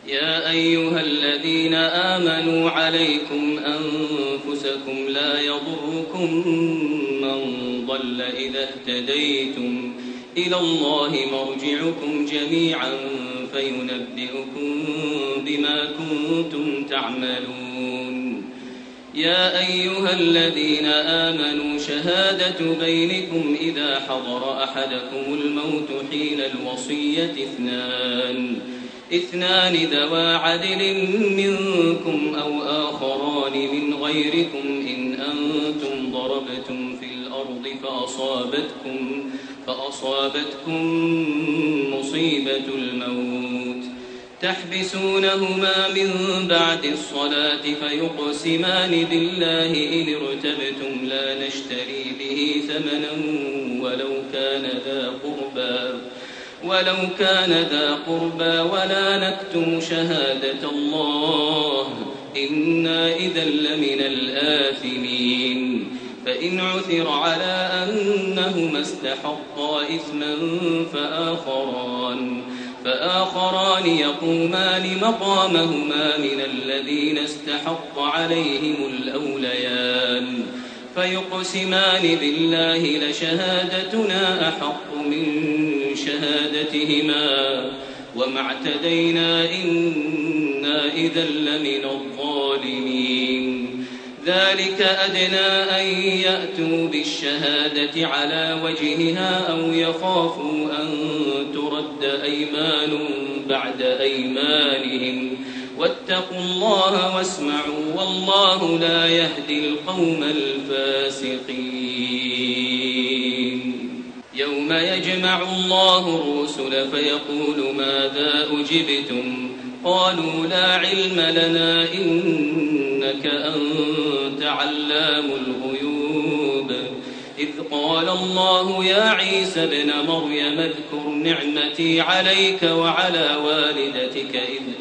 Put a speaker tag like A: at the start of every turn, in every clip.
A: يا أيها الذين آمنوا عليكم أنفسكم لا يضركم من ضل إذا اهتديتم إلى الله مرجعكم جميعا فينبئكم بما كنتم تعملون. يا أيها الذين آمنوا شهادة بينكم إذا حضر أحدكم الموت حين الوصية اثنان ذوى عدل منكم أو آخران من غيركم إن أنتم ضربتم في الأرض فأصابتكم مصيبة الموت تحبسونهما من بعد الصلاة فيقسمان بالله إن ارتبتم لا نشتري به ثمنا ولو كان ذا قربى ولا نكتم شهادة الله إنا إذا لمن الآثمين. فإن عثر على أنهما استحقا إثما فآخران يقومان مقامهما من الذين استحق عليهم الأوليان فيقسمان بالله لشهادتنا أحق من شهادتهما وما اعتدينا إنا إذا لمن الظالمين. ذلك أدنى أن يأتوا بالشهادة على وجهها أو يخافوا أن ترد أيمان بعد أيمانهم واتقوا الله واسمعوا والله لا يهدي القوم الفاسقين. يوم يجمع الله الرسل فيقول ماذا أجبتم قالوا لا علم لنا إنك أنت علام الغيوب. إذ قال الله يا عيسى ابن مريم اذكر نعمتي عليك وعلى والدتك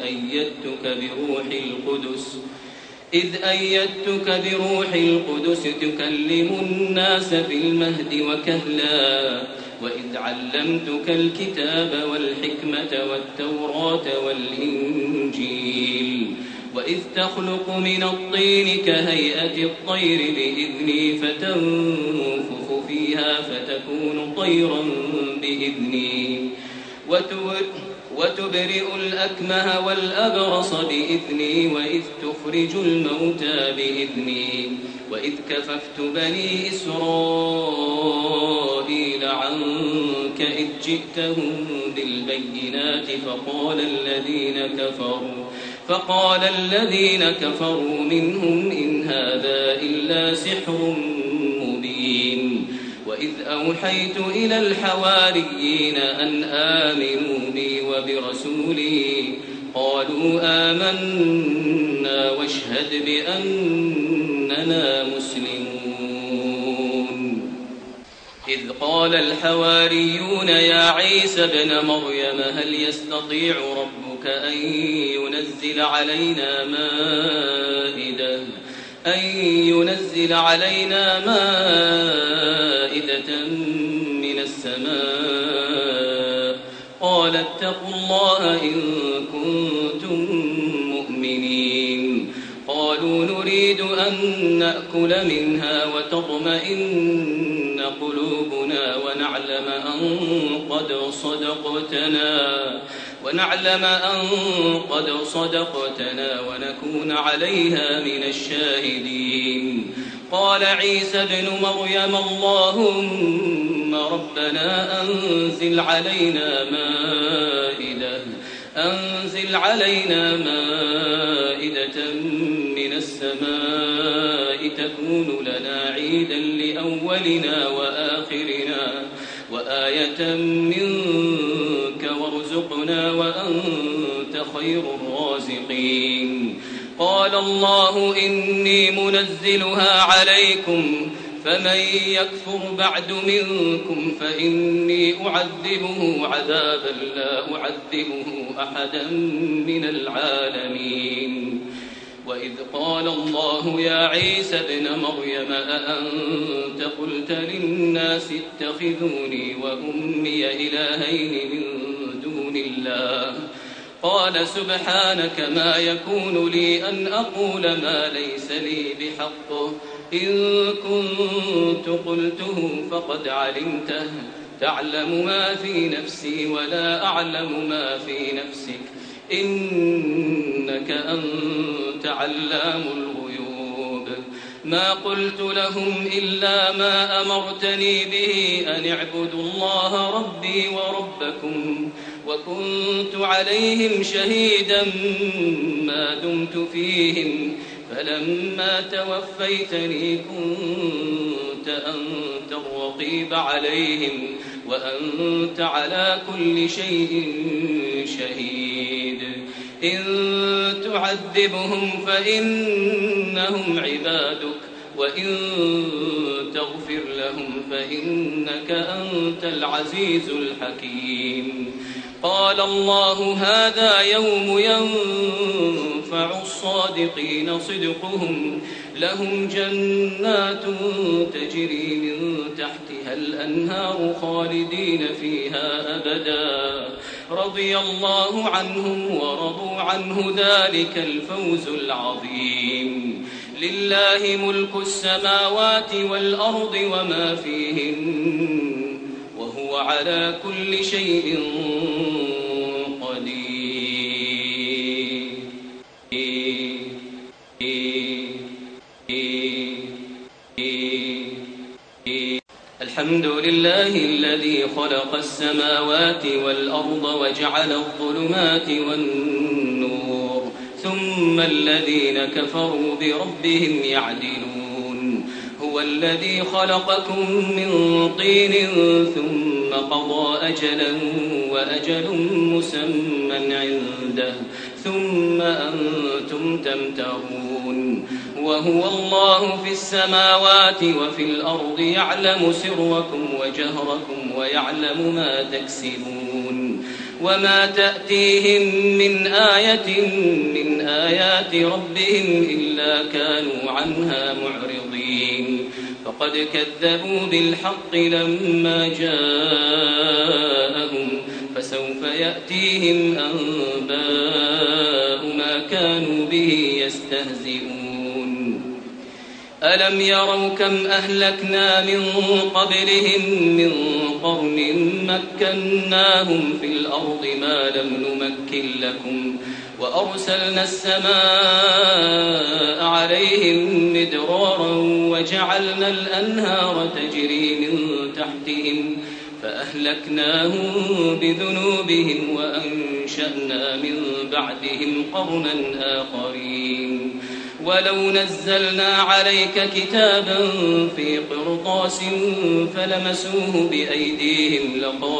A: إذ أيدتك بروح القدس تكلم الناس في المهد وكهلا وإذ علمتك الكتاب والحكمة والتوراة والإنجيل وإذ تخلق من الطين كهيئة الطير بإذني فتنفخ فيها فتكون طيرا بإذني وتبرئ الأكمه والأبرص بإذني وإذ تخرج الموتى بإذني وإذ كففت بني إسرائيل عنك إذ جئتهم بالبينات فقال الذين كفروا منهم إن هذا إلا سحر مبين. وإذ أوحيت إلى الحواريين أن آمنوا بي وبرسولي قالوا آمنا واشهد بأننا مسلمون. إذ قال الحواريون يا عيسى ابن مريم هل يستطيع ربك أن ينزل علينا مائدة من السماء قال اتقوا الله إن كنتم مؤمنين. قالوا نريد أن نأكل منها وتطمئن قلوبنا ونعلم أن قد صدقتنا ونكون عليها من الشاهدين. قال عيسى ابن مريم اللهم ربنا أنزل علينا مائدة من السماء تكون لنا عيدا لأولنا وآخرنا وآية منك وارزقنا وأنت خير الرازقين. قال الله إني منزلها عليكم فمن يكفر بعد منكم فإني أعذبه عذابا لا أعذبه أحدا من العالمين. وإذ قال الله يا عيسى ابن مريم أأنت قلت للناس اتخذوني وأمي إلهين من دون الله قال سبحانك ما يكون لي أن أقول ما ليس لي بحق إن كنت قلته فقد علمته تعلم ما في نفسي ولا أعلم ما في نفسك إنك أنت علام الغيوب ما قلت لهم إلا ما أمرتني به أن اعبدوا الله ربي وربكم وكنت عليهم شهيدا ما دمت فيهم فلما توفيتني كنت أنت الرقيب عليهم وأنت على كل شيء شهيد إن تعذبهم فإنهم عبادك وإن تغفر لهم فإنك أنت العزيز الحكيم قال الله هذا يوم ينفع الصادقين صدقهم لهم جنات تجري من تحتها الأنهار خالدين فيها أبدا رضي الله عنهم ورضوا عنه ذلك الفوز العظيم لله ملك السماوات والأرض وما فيهن وهو على كل شيء قدير الحمد لله الذي خلق السماوات والأرض وجعل الظلمات والنور ثم الذين كفروا بربهم يعدلون هو الذي خلقكم من طين ثم قضى أجلا وأجل مسمى عنده ثم أنتم تمترون وهو الله في السماوات وفي الأرض يعلم سركم وجهركم ويعلم ما تكسبون وما تأتيهم من آية من آيات ربهم إلا كانوا عنها معرضين فقد كذبوا بالحق لما جاءهم فسوف يأتيهم أنباء ما كانوا به يستهزئون ألم يروا كم أهلكنا من قبلهم من قرن مكناهم في الأرض ما لم نمكن لكم وأرسلنا السماء عليهم مدرارا وجعلنا الأنهار تجري من تحتهم فأهلكناهم بذنوبهم وأنشأنا من بعدهم قرنا آخرين ولو نزلنا عليك كتابا في قرطاس فلمسوه بأيديهم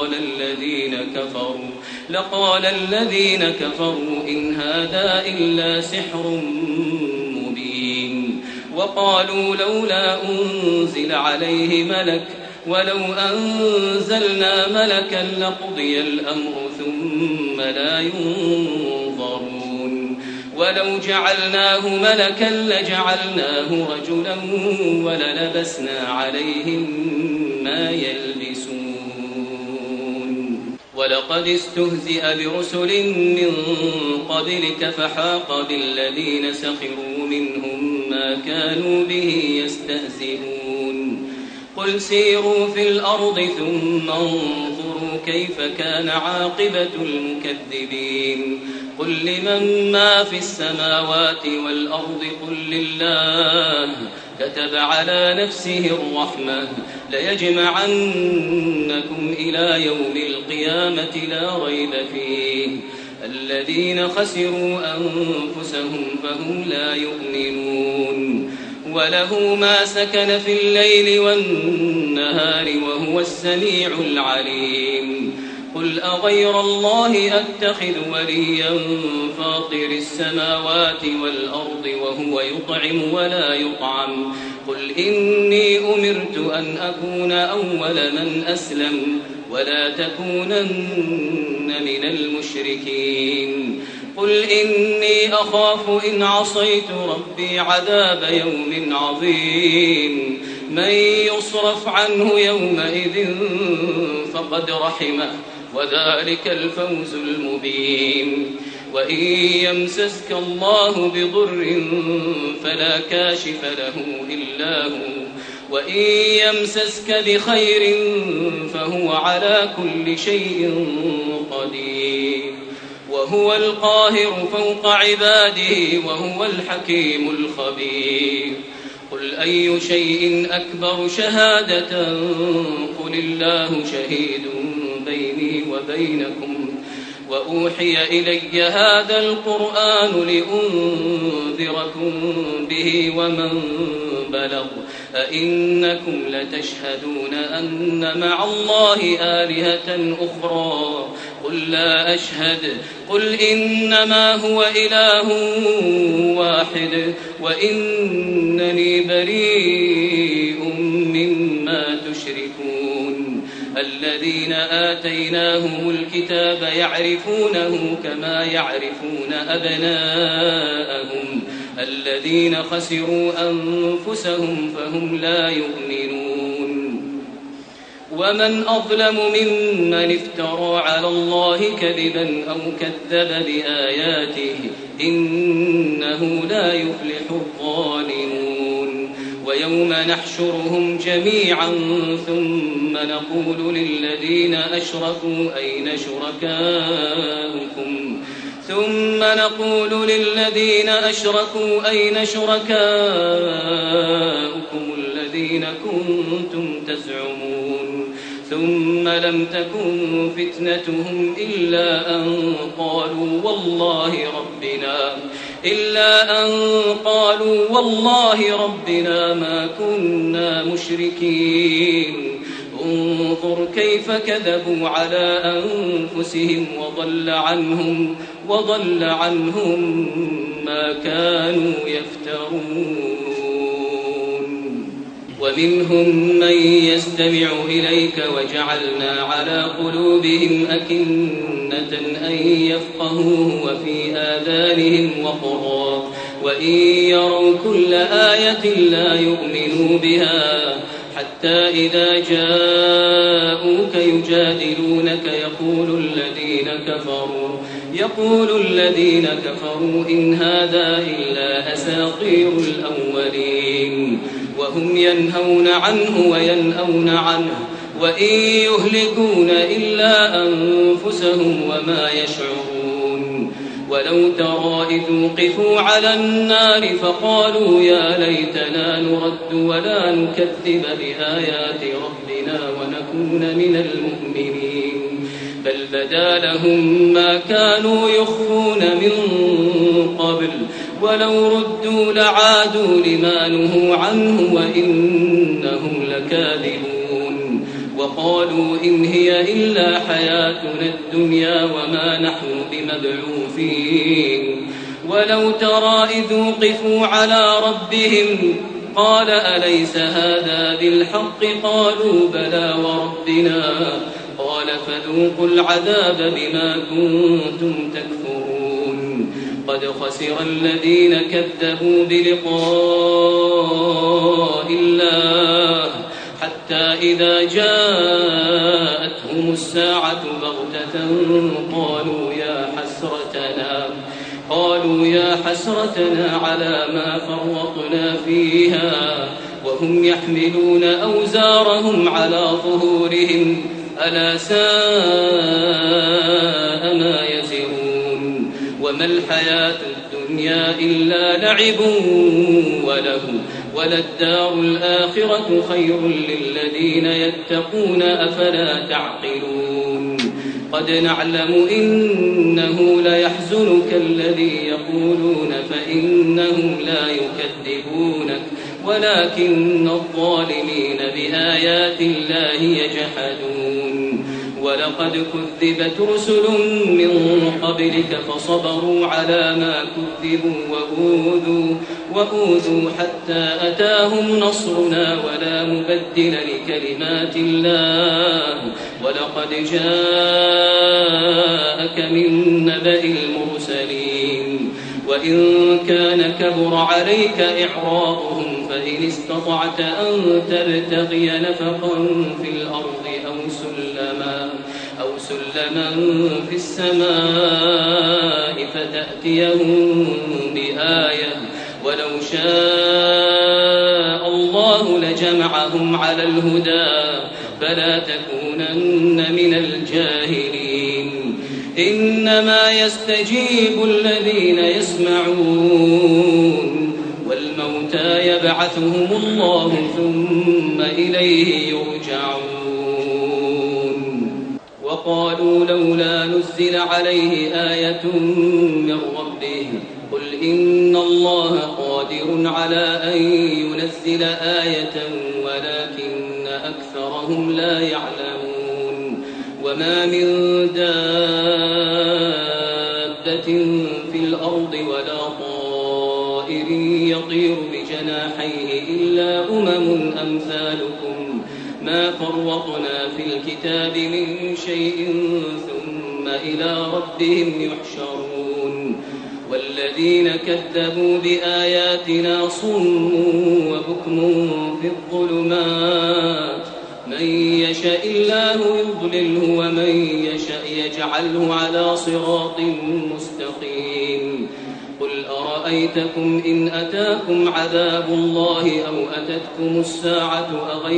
A: لقال الذين كفروا إن هذا إلا سحر مبين وقالوا لولا أنزل عليه ملك ولو أنزلنا ملكا لقضي الأمر ثم لا ينظرون ولو جعلناه ملكا لجعلناه رجلا وللبسنا عليهم ما يلبسون ولقد استهزئ برسل من قبلك فحاق بالذين سخروا منهم ما كانوا به يستهزئون قل سيروا في الأرض ثم انظروا كيف كان عاقبة المكذبين قل لمن ما في السماوات والأرض قل لله كتب على نفسه الرحمة ليجمعنكم إلى يوم القيامة لا ريب فيه الذين خسروا أنفسهم فهم لا يؤمنون وله ما سكن في الليل والنهار وهو السميع العليم قل أغير الله أتخذ وليا فاطر السماوات والأرض وهو يطعم ولا يطعم قل إني أمرت أن أكون أول من أسلم ولا تكونن من المشركين قل إني أخاف إن عصيت ربي عذاب يوم عظيم من يصرف عنه يومئذ فقد رحمه وذلك الفوز المبين وإن يمسسك الله بضر فلا كاشف له إلا هو وإن يمسسك بخير فهو على كل شيء قدير وهو القاهر فوق عباده وهو الحكيم الخبير قل أي شيء أكبر شهادة قل الله شهيد بيني وبينكم وأوحي إلي هذا القرآن لأنذركم به ومن بلغ أئنكم لتشهدون أن مع الله آلهة أخرى قل لا أشهد قل إنما هو إله واحد وإنني بريء مما تشركون الذين آتيناهم الكتاب يعرفونه كما يعرفون أبناءهم الذين خسروا أنفسهم فهم لا يؤمنون ومن أظلم ممن افترى على الله كذبا أو كذب بآياته إنه لا يفلح الظالمون ويوم نحشرهم جميعا ثم نقول للذين أشركوا أين شركاؤكم الذين كنتم تزعمون ثم لم تكن فتنتهم إلا أن قالوا والله ربنا ما كنا مشركين انظر كيف كذبوا على أنفسهم وضل عنهم ما كانوا يفترون ومنهم من يستمع إليك وجعلنا على قلوبهم أكنة أن يفقهوه وفي آذانهم وقرا وإن يروا كل آية لا يؤمنوا بها حتى إذا جاءوك يجادلونك يقول الذين كفروا إن هذا إلا أساطير الأولين وهم ينهون عنه وينأون عنه وإن يهلكون إلا أنفسهم وما يشعرون ولو ترى إذ وقفوا على النار فقالوا يا ليتنا نرد ولا نكذب بآيات ربنا ونكون من المؤمنين بل بدا لهم ما كانوا يخفون من قبل ولو ردوا لعادوا لما نهوا عنه وإنهم لكاذبون وقالوا إن هي إلا حياتنا الدنيا وما نحن بمبعوثين ولو ترى إذ وقفوا على ربهم قال أليس هذا بالحق قالوا بلى وربنا قال فذوقوا العذاب بما كنتم تكفرون قد خسر الذين كذبوا بلقاء الله حتى إذا جاءتهم الساعة بغتة قالوا يا حسرتنا على ما فرطنا فيها وهم يحملون أوزارهم على ظهورهم ألا ساء ما يزرون وما الحياة الدنيا إلا لعب وله وللدار الآخرة خير للذين يتقون أفلا تعقلون قد نعلم إنه ليحزنك الذي يقولون فإنهم لا يكذبونك ولكن الظالمين بآيات الله يجحدون ولقد كذبت رسل من قبلك فصبروا على ما كذبوا وأوذوا حتى أتاهم نصرنا ولا مبدل لكلمات الله ولقد جاءك من نبأ المرسلين وإن كان كبر عليك إعراضهم فإن استطعت أن تبتغي نفقا في الأرض أو من في السماء فتأتيهم بآية ولو شاء الله لجمعهم على الهدى فلا تكونن من الجاهلين إنما يستجيب الذين يسمعون والموتى يبعثهم الله ثم إليه يرجعون وقالوا لولا نزل عليه آية من ربه قل إن الله قادر على أن ينزل آية ولكن أكثرهم لا يعلمون وما من دابة في الأرض ولا طائر يطير بجناحيه إلا أمثالكم ما فرطنا في الكتاب من شيء ثم إلى ربهم يحشرون والذين كذبوا بآياتنا صم وبكم في الظلمات من يشاء الله يضلله ومن يشاء يجعله على صراط مستقيم قل أرأيتكم إن أتاكم عذاب الله أو أتتكم الساعة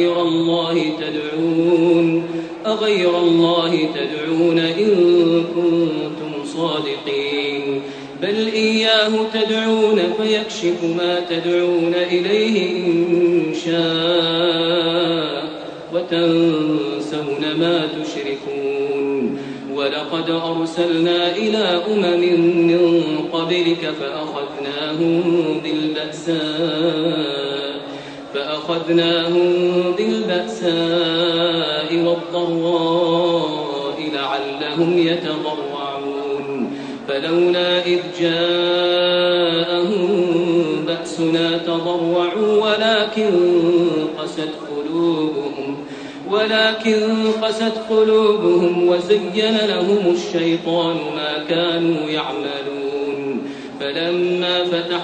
A: أغير الله تدعون إن كنتم صادقين بل إياه تدعون فيكشف ما تدعون إليه إن شاء وتنسون ما تشركون ولقد أرسلنا إلى من قبلك فأخذناهم بالبأساء والضراء لعلهم يتضرعون فلولا إذ جاءهم بأسنا تضرعوا ولكن قست قلوبهم وزين لهم الشيطان ما كانوا يعملون فلما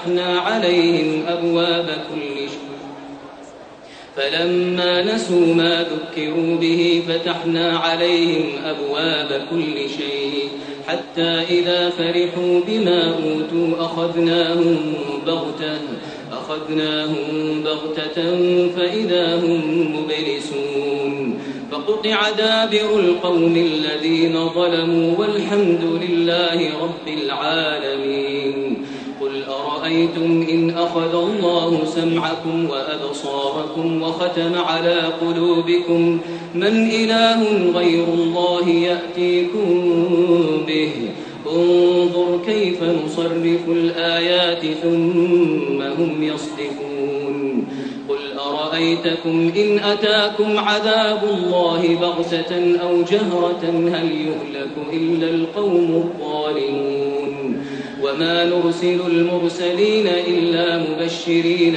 A: نسوا ما ذكروا به فتحنا عليهم أبواب كل شيء حتى إذا فرحوا بما أوتوا أخذناهم بغتة فإذا هم مبلسون فقطع دابر القوم الذين ظلموا والحمد لله رب العالمين قل أرأيتم إن أخذ الله سمعكم وأبصاركم وختم على قلوبكم من إله غير الله يأتيكم به انظر كيف نصرف الآيات ثم هم يصدفون قل أرأيتكم إن أتاكم عذاب الله بغتة أو جهرة هل يهلك إلا القوم الظالمون وما نرسل المرسلين إلا مبشرين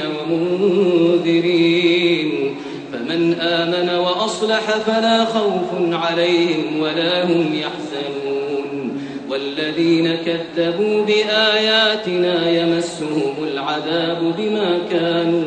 A: ومنذرين فمن آمن وأصلح فلا خوف عليهم ولا هم يحزنون والذين كذبوا بآياتنا يمسهم العذاب بما كانوا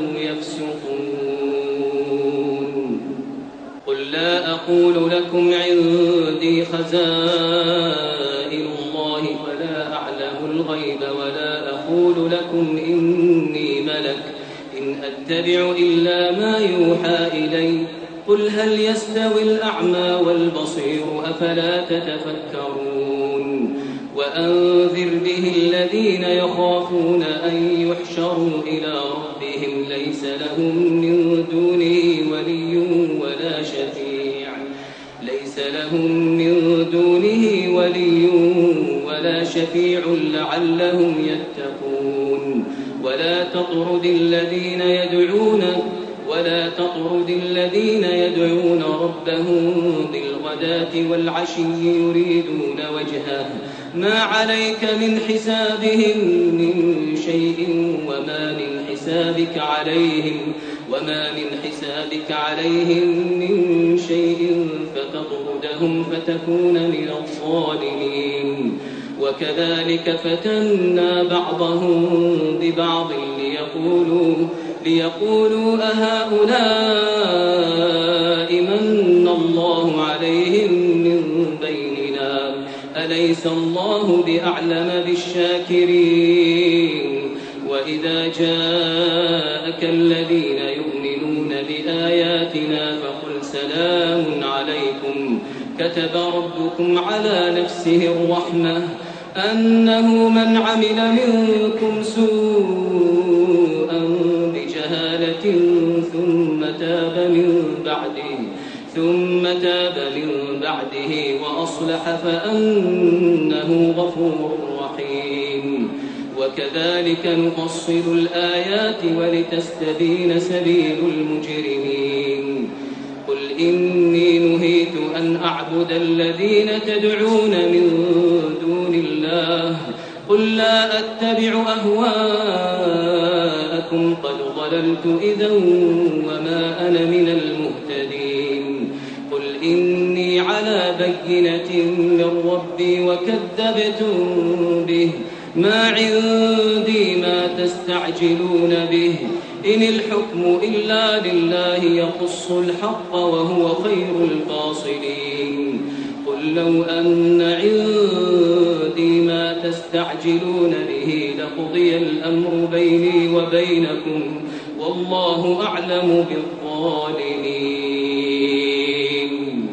A: يفسقون قل لا أقول لكم عندي خزائن الله ولا أعلم الغيب ولا أقول لكم إني ملك إن أتبع إلا ما يوحى إلي قل هل يستوي الأعمى والبصير أفلا تتفكرون وأنذر به الذين يخافون أن يحشروا إلى ربهم ليس لهم من دونه ولي ولا شفيع لعلهم يتقون ولا تطرد الذين يدعون ربهم بالغداة والعشي يريدون وجهه ما عليك من حسابهم من شيء وما من حسابك عليهم من شيء فتطردهم فتكون من الظالمين وكذلك فتنا بعضهم ببعض ليقولوا أهؤلاء من الله عليهم من بيننا أليس الله بأعلم بالشاكرين وإذا جاءك الذين يؤمنون بآياتنا فقل سلام عليكم كتب ربكم على نفسه الرحمة أنه من عمل منكم سوءا بجهالة ثم تاب من بعده وأصلح فأنه غفور رحيم وكذلك نفصل الآيات ولتستبين سبيل المجرمين قل إني نهيت أن أعبد الذين تدعون من دون الله قل لا أتبع أهواءكم قد ضللت إذا وما أنا من المهتدين قل إني على بينة من ربي وكذبتم به ما عندي ما تستعجلون به إن الحكم إلا لله يقص الحق وهو خير الفاصلين قل لو أن عندي ما تستعجلون به لقضي الأمر بيني وبينكم والله أعلم بالظالمين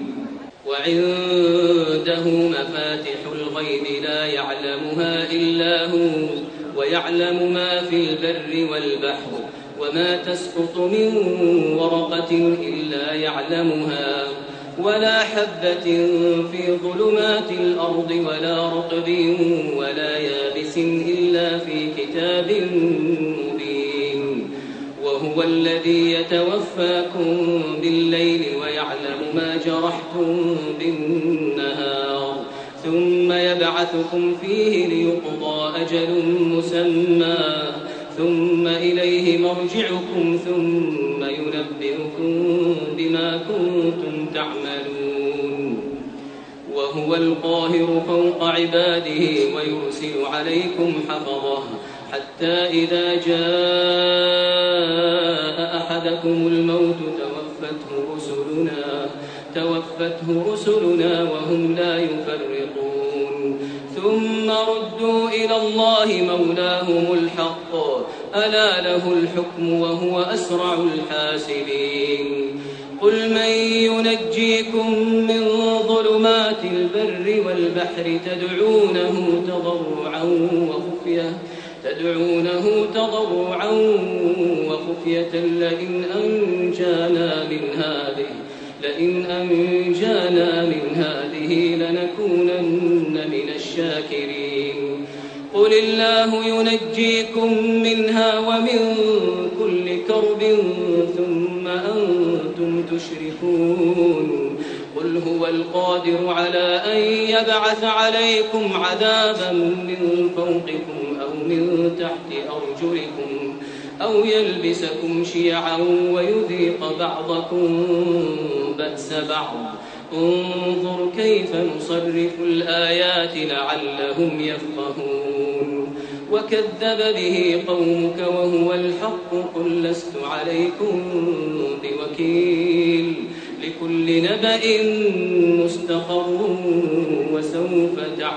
A: وعنده مفاتح الغيب لا يعلمها إلا هو ويعلم ما في البر والبحر وما تسقط من ورقة إلا يعلمها ولا حبة في ظلمات الأرض ولا رطب ولا يابس إلا في كتاب مبين وهو الذي يتوفاكم بالليل ويعلم ما جرحتم بالنهار ثم يبعثكم فيه ليقضى أجل مسمى ثم إليه مرجعكم ثم ينبئكم بما كنتم تعملون وهو القاهر فوق عباده ويرسل عليكم حفظه حتى إذا جاء أحدكم الموت توفته رسلنا وهم لا يفرطون ثم ردوا إلى الله مولاهم الحق ألا له الحكم وهو أسرع الحاسبين قل من ينجيكم من ظلمات البر والبحر تدعونه تضرعا وخفية لئن أنجانا من هذه لنكونن من الشاكرين قل الله ينجيكم منها ومن كل كرب ثم أنتم تشركون قل هو القادر على أن يبعث عليكم عذابا من فوقكم أو من تحت أرجلكم أو يلبسكم شيعا ويذيق بعضكم بأس بعض انظر كيف نصرف الآيات لعلهم يفقهون وكذب به قومك وهو الحق قل لست عليكم بوكيل لكل نبأ مستقر وسوف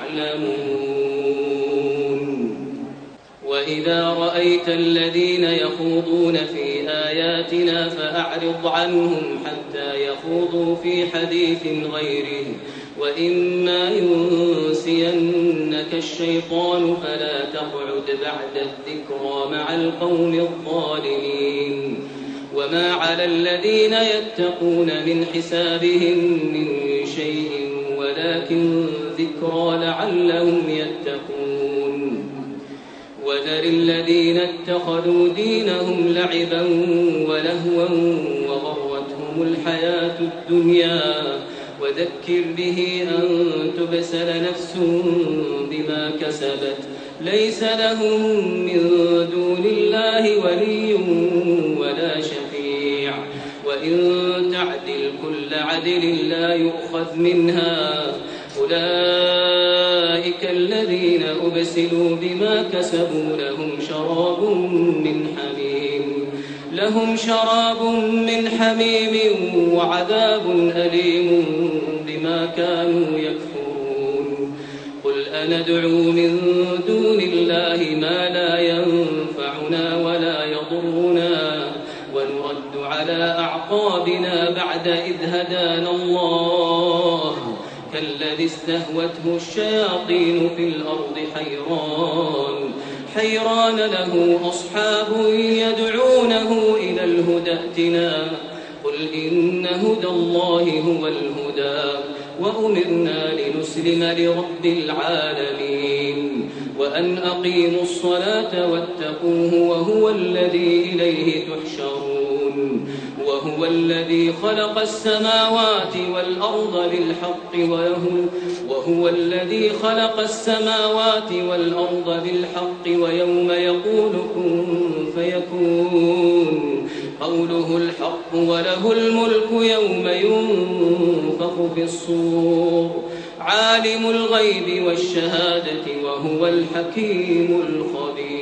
A: تعلمون وإذا رأيت الذين يخوضون في آياتنا فأعرض عنهم حتى يخوضوا في حديث غيره وإما ينسينك الشيطان فلا تقعد بعد الذكرى مع القوم الظالمين وما على الذين يتقون من حسابهم من شيء ولكن ذكرى لعلهم يتقون وذر الذين اتخذوا دينهم لعبا ولهوا وغرتهم الحياة الدنيا وذكر به أن تبسل نفس بما كسبت ليس لهم من دون الله ولي ولا شفيع وإن تعدل كل عدل لا يؤخذ منها أولئك الذين أبسلوا بما كسبوا لهم شراب من حميم وعذاب أليم بما كانوا يكفرون قل ولا ندعو من دون الله ما لا ينفعنا ولا يضرنا ونرد على أعقابنا بعد إذ هدانا الله كالذي استهوته الشياطين في الأرض حيران له أصحاب يدعونه إلى الهدى ائتنا قل إن هدى الله هو الهدى وأمرنا لنسلم لرب العالمين وأن أقيموا الصلاة واتقوه وهو الذي إليه تحشرون وهو الذي خلق السماوات والأرض بالحق ويوم يقول كن فيكون قوله الحق وله الملك يوم ينفخ في الصور عالم الغيب والشهادة وهو الحكيم الخبير.